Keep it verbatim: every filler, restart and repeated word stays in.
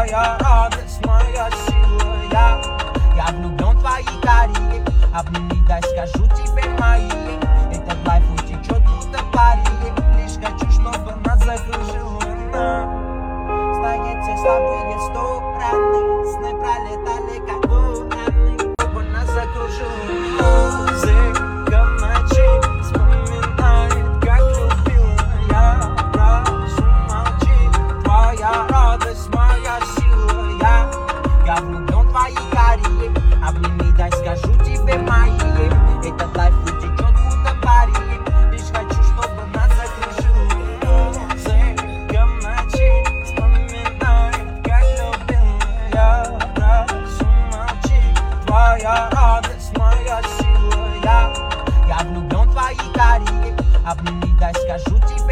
твоя радость, моя сила. Я, я влюблен в твои карие. Обними, дай скажу тебе мои. Этот лайф утечет, будто пари. Лишь хочу, чтобы нас закружила она. Стоите слабые стороны, сны пролетали как бураны, чтобы нас закружила музыка в ночи. Вспоминает, как любила я. Разум молчит, твоя радость, моя сила. Я, я влюблен в твои карие. Обними, дай скажу тебе мои. Этот лайф утечет, будто пари. Лишь хочу, чтобы нас закружила музыка в ночи. Вспоминает, как любила я. Разум молчит, твоя радость, моя сила. Я, я влюблен в твои карие. Обними, дай скажу тебе